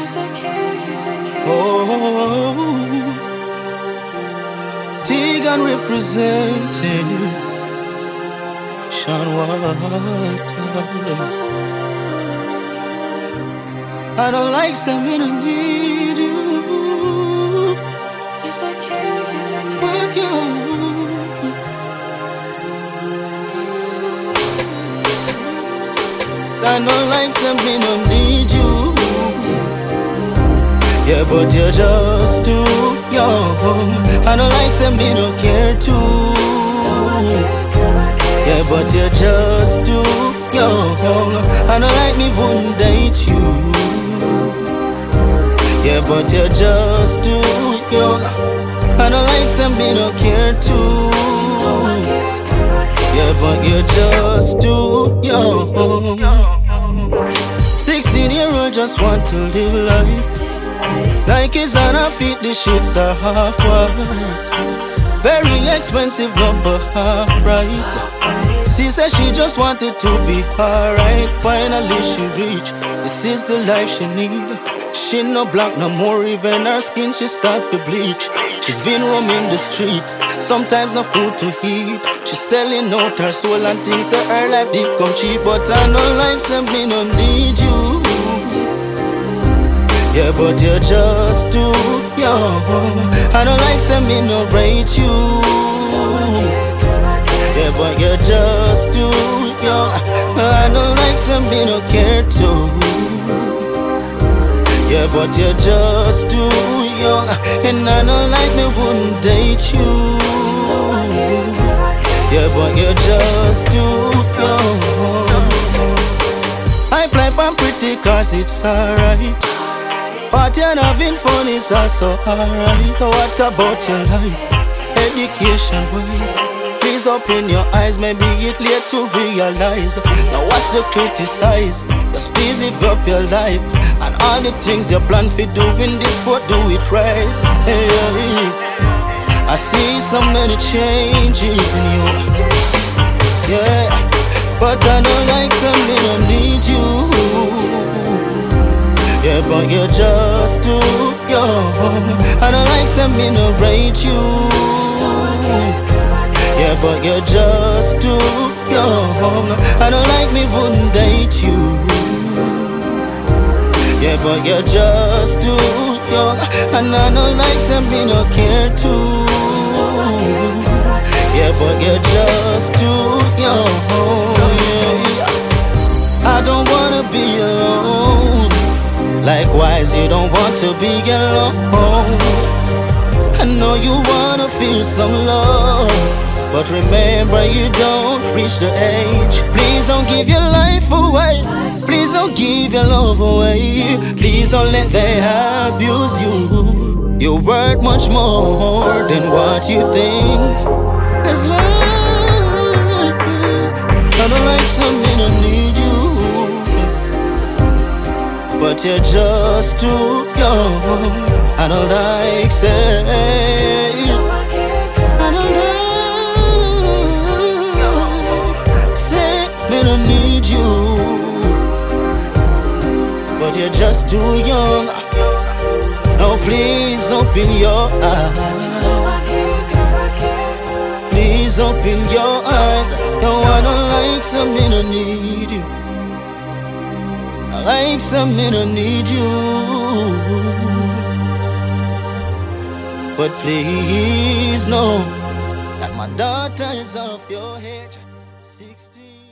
Oh, Tegan representing Sean White. I don't like some, I don't need you. Yes, I can, but you. I don't like some, I don't need you. Yeah, but you're just too young. I don't like some, I don't care too. Yeah, but you're just too young. I don't like me, wouldn't date you. Yeah, but you're just too young. I don't like some, I don't care too. Yeah, but you're just too young. 16-year-old just want to live life. Nikes on her feet, the shits are half white. Very expensive, not for half price. She said she just wanted to be alright. Finally she reached, this is the life she need. She no black no more, even her skin she start to bleach. She's been roaming the street, sometimes no food to eat. She's selling out her soul and things so her life did come cheap. But I don't like some, me no need you. Yeah, but you're just too young. I don't like some, me no rate you. Yeah, but you're just too young. I don't like some, me no care too. Yeah, but you're just too young. And I don't like me, wouldn't date you. Yeah, but you're just too young. I play for pretty cars, it's alright. Party and having fun is also alright. What about your life? Education wise, please open your eyes. Maybe it's late to realize. Now watch the criticize. Just please live up your life. And all the things you plan for doing this for, do it right. Hey, I see so many changes in you. Yeah, but I don't like some, I don't need you. Yeah, but you're just too young. I don't like some, I don't rate you. Yeah, but you're just too young. I don't like me, wouldn't date you. Yeah, but you're just too young. And I don't like some, I don't care too. Yeah, but you're just too young. Yeah. I don't wanna be alone. Likewise, you don't want to be alone. I know you wanna feel some love, but remember you don't reach the age. Please don't give your life away. Please don't give your love away. Please don't let them abuse you. You're worth much more than what you think. It's life. I don't like something, I need you. But you're just too young. I don't like say. I don't like say me don't need you. But you're just too young. No, please open your eyes. Please open your eyes. No, I don't like some, I don't need you. I like some, I don't need you. But please know that my daughter is off your head. 16